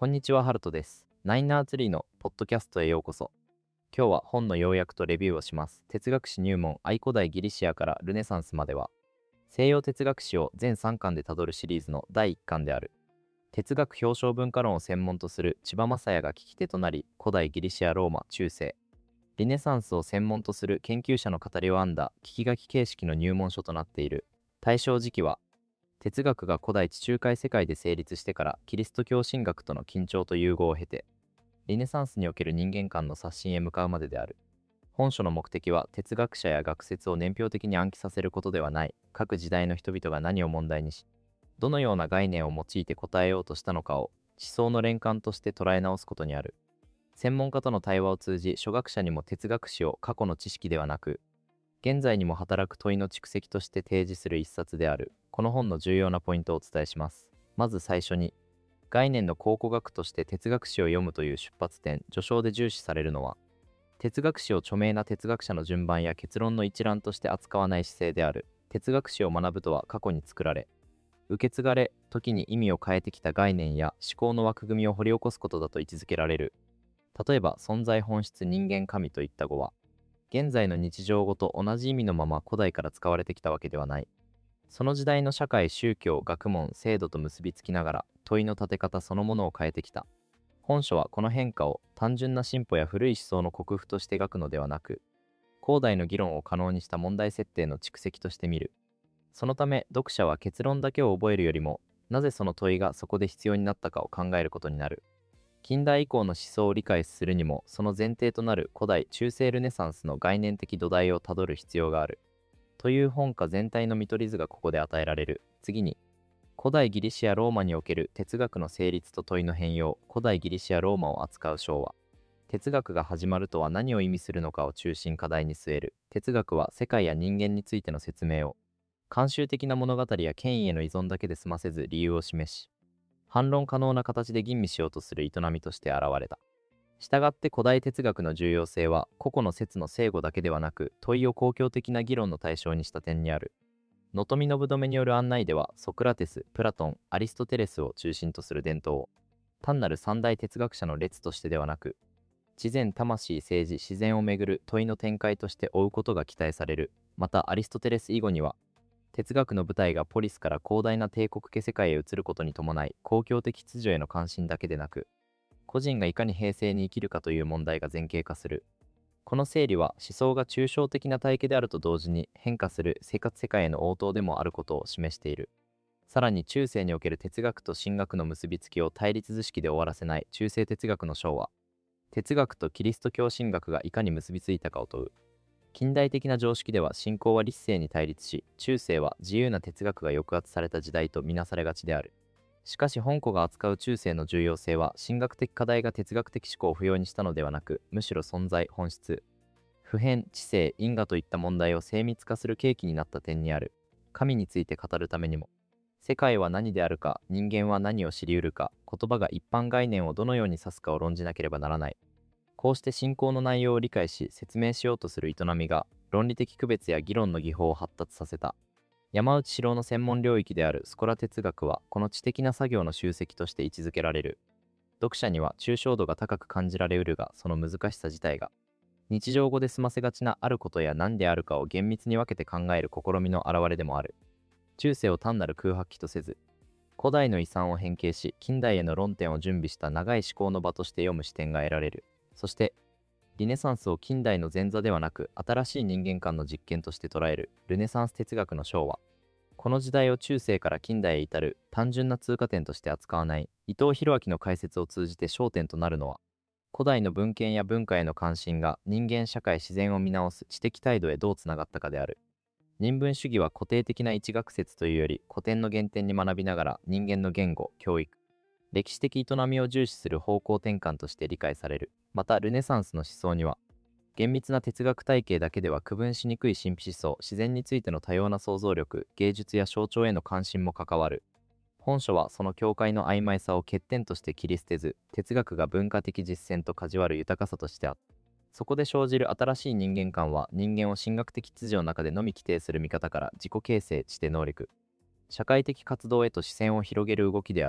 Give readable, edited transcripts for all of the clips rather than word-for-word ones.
こんにちは、ハルトです。ナインナーツリーのポッドキャストへようこそ。今日は本の要約とレビューをします。哲学史入門、古代ギリシアからルネサンスまでは、西洋哲学史を全3巻でたどるシリーズの第1巻である。哲学表彰文化論を専門とする千葉雅也が聞き手となり、古代ギリシア・ローマ、中世、リネサンスを専門とする研究者の語りを編んだ聞き書き形式の入門書となっている。対象時期は、哲学が古代地中海世界で成立してからキリスト教神学との緊張と融合を経て、リネサンスにおける人間観の刷新へ向かうまでである。本書の目的は哲学者や学説を年表的に暗記させることではない。各時代の人々が何を問題にし、どのような概念を用いて答えようとしたのかを思想の連環として捉え直すことにある。専門家との対話を通じ、初学者にも哲学史を過去の知識ではなく、現在にも働く問いの蓄積として提示する一冊である。この本の重要なポイントをお伝えします。まず最初に、概念の考古学として哲学史を読むという出発点、序章で重視されるのは、哲学史を著名な哲学者の順番や結論の一覧として扱わない姿勢である。哲学史を学ぶとは過去に作られ、受け継がれ、時に意味を変えてきた概念や思考の枠組みを掘り起こすことだと位置づけられる。例えば、存在、本質、人間、神といった語は、現在の日常語と同じ意味のまま古代から使われてきたわけではない。その時代の社会、宗教、学問、制度と結びつきながら問いの立て方そのものを変えてきた。本書はこの変化を単純な進歩や古い思想の克服として描くのではなく、後代の議論を可能にした問題設定の蓄積として見る。そのため読者は結論だけを覚えるよりも、なぜその問いがそこで必要になったかを考えることになる。近代以降の思想を理解するにも、その前提となる古代中世ルネサンスの概念的土台をたどる必要がある。という本科全体の見取り図がここで与えられる。次に、古代ギリシア・ローマにおける哲学の成立と問いの変容、古代ギリシア・ローマを扱う章は、哲学が始まるとは何を意味するのかを中心課題に据える。哲学は世界や人間についての説明を、慣習的な物語や権威への依存だけで済ませず理由を示し、反論可能な形で吟味しようとする営みとして現れた。したがって古代哲学の重要性は個々の説の正誤だけではなく、問いを公共的な議論の対象にした点にある。能富信留による案内では、ソクラテス、プラトン、アリストテレスを中心とする伝統を、単なる三大哲学者の列としてではなく、知善、魂、政治、自然をめぐる問いの展開として追うことが期待される。また、アリストテレス以後には、哲学の舞台がポリスから広大な帝国家世界へ移ることに伴い、公共的秩序への関心だけでなく、個人がいかに平静に生きるかという問題が前傾化する。この整理は思想が抽象的な体系であると同時に変化する生活世界への応答でもあることを示している。さらに中世における哲学と神学の結びつきを対立図式で終わらせない中世哲学の章は、哲学とキリスト教神学がいかに結びついたかを問う。近代的な常識では信仰は理性に対立し、中世は自由な哲学が抑圧された時代とみなされがちである。しかし本書が扱う中世の重要性は、神学的課題が哲学的思考を不要にしたのではなく、むしろ存在、本質、普遍、知性、因果といった問題を精密化する契機になった点にある。神について語るためにも、世界は何であるか、人間は何を知り得るか、言葉が一般概念をどのように指すかを論じなければならない。こうして信仰の内容を理解し説明しようとする営みが、論理的区別や議論の技法を発達させた。山内四郎の専門領域であるスコラ哲学は、この知的な作業の集積として位置づけられる。読者には抽象度が高く感じられうるが、その難しさ自体が、日常語で済ませがちなあることや何であるかを厳密に分けて考える試みの表れでもある。中世を単なる空白期とせず、古代の遺産を変形し、近代への論点を準備した長い思考の場として読む視点が得られる。そして、リネサンスを近代の前座ではなく、新しい人間観の実験として捉えるルネサンス哲学の章は、この時代を中世から近代へ至る単純な通過点として扱わない伊藤博明の解説を通じて焦点となるのは、古代の文献や文化への関心が人間社会自然を見直す知的態度へどうつながったかである。人文主義は固定的な一学説というより、古典の原点に学びながら人間の言語、教育、歴史的営みを重視する方向転換として理解される。またルネサンスの思想には、厳密な哲学体系だけでは区分しにくい神秘思想、自然についての多様な想像力、芸術や象徴への関心も関わる。本書はその境界の曖昧さを欠点として切り捨てず、哲学が文化的実践と交わる豊かさとしてあった。そこで生じる新しい人間観は、人間を神学的秩序の中でのみ規定する見方から自己形成して能力、社会的活動へと視線を広げる動きである。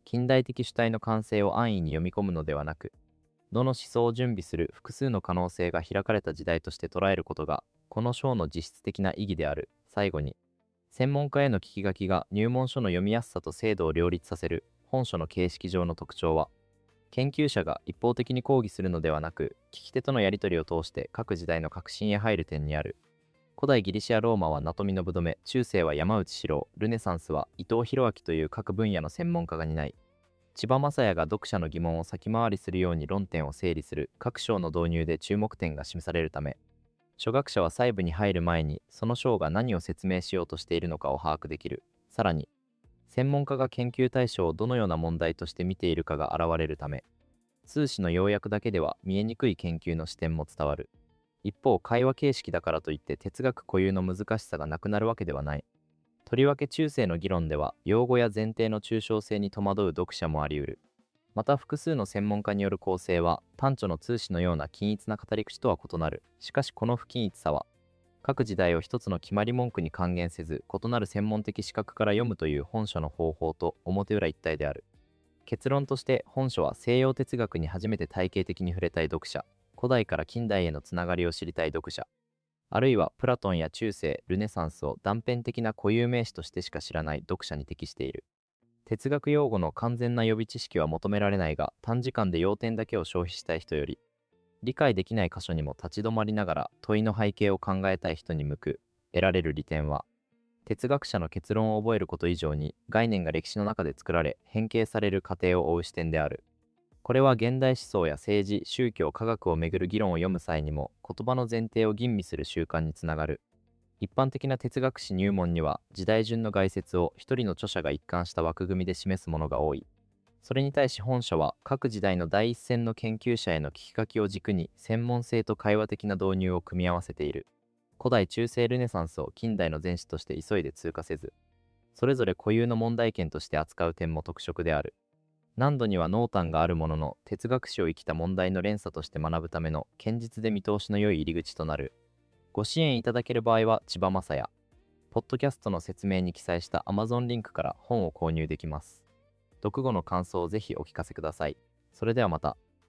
近代的主体の完成を安易に読み込むのではなく、どの思想を準備する複数の可能性が開かれた時代として捉えることが、この章の実質的な意義である。最後に、専門家への聞き書きが入門書の読みやすさと精度を両立させる本書の形式上の特徴は、研究者が一方的に講義するのではなく、聞き手とのやり取りを通して各時代の革新へ入る点にある。古代ギリシア・ローマは名富信留、中世は山内四郎、ルネサンスは伊藤博明という各分野の専門家が担い、千葉雅也が読者の疑問を先回りするように論点を整理する各章の導入で注目点が示されるため、初学者は細部に入る前にその章が何を説明しようとしているのかを把握できる。さらに、専門家が研究対象をどのような問題として見ているかが現れるため、通史の要約だけでは見えにくい研究の視点も伝わる。一方、会話形式だからといって哲学固有の難しさがなくなるわけではない。とりわけ中世の議論では、用語や前提の抽象性に戸惑う読者もあり得る。また、複数の専門家による構成は、単著の通史のような均一な語り口とは異なる。しかし、この不均一さは、各時代を一つの決まり文句に還元せず、異なる専門的視覚から読むという本書の方法と表裏一体である。結論として、本書は西洋哲学に初めて体系的に触れたい読者、古代から近代へのつながりを知りたい読者、あるいはプラトンや中世、ルネサンスを断片的な固有名詞としてしか知らない読者に適している。哲学用語の完全な予備知識は求められないが、短時間で要点だけを消費したい人より、理解できない箇所にも立ち止まりながら問いの背景を考えたい人に向く、得られる利点は、哲学者の結論を覚えること以上に概念が歴史の中で作られ変形される過程を追う視点である。これは現代思想や政治、宗教、科学をめぐる議論を読む際にも言葉の前提を吟味する習慣につながる。一般的な哲学史入門には時代順の概説を一人の著者が一貫した枠組みで示すものが多い。それに対し本書は各時代の第一線の研究者への聞き書きを軸に専門性と会話的な導入を組み合わせている。古代中世ルネサンスを近代の前史として急いで通過せず、それぞれ固有の問題点として扱う点も特色である。難度には濃淡があるものの、哲学史を生きた問題の連鎖として学ぶための堅実で見通しの良い入り口となる。ご支援いただける場合は千葉雅也、ポッドキャストの説明に記載した Amazon リンクから本を購入できます。読後の感想をぜひお聞かせください。それではまた。